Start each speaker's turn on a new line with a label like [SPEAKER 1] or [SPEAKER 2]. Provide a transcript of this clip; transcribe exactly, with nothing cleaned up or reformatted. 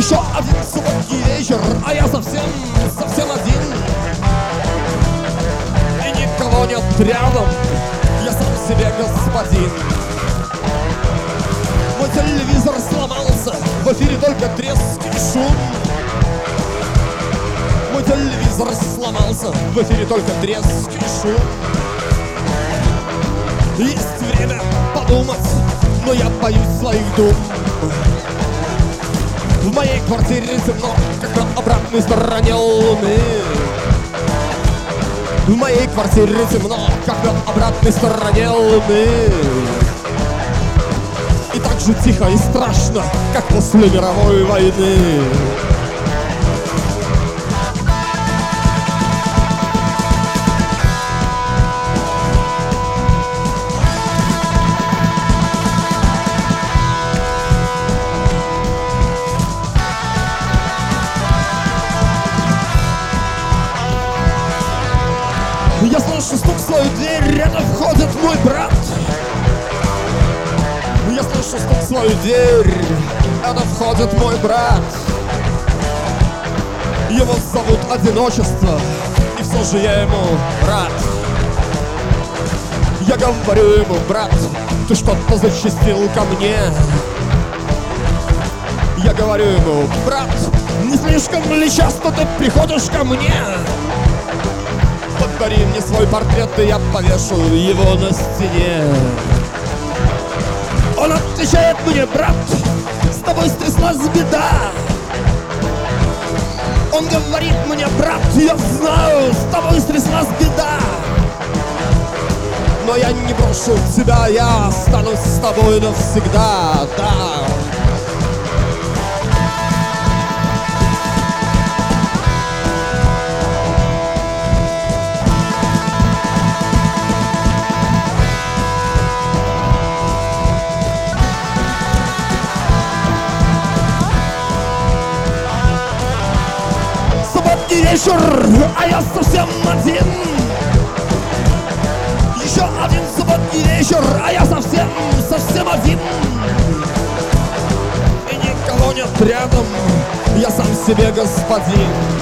[SPEAKER 1] Еще один субботний вечер, а я совсем, совсем один. И никого нет рядом, я сам себе господин. Мой телевизор сломался, в эфире только треск и шум. Мой телевизор сломался, в эфире только треск и шум. Есть время подумать, но я боюсь своих дум. В моей квартире темно, как на обратной стороне луны. В моей квартире темно, как на обратной стороне луны. И так же тихо и страшно, как после мировой войны. Я слышу стук в свою дверь, рядом входит мой брат. Я слышу стук в свою дверь, рядом входит мой брат. Его зовут одиночество, и все же я ему рад. Я говорю ему: брат, ты что-то зачастил ко мне. Я говорю ему: брат, не слишком ли часто ты приходишь ко мне? Подари мне свой портрет, и я повешу его на стене. Он отвечает мне: брат, с тобой стряслась беда. Он говорит мне: брат, я знаю, с тобой стряслась беда. Но я не брошу тебя, я останусь с тобой навсегда, да. Вечер, а я совсем один. Еще один субботний вечер, а я совсем, совсем один. И никого нет рядом, я сам себе господин.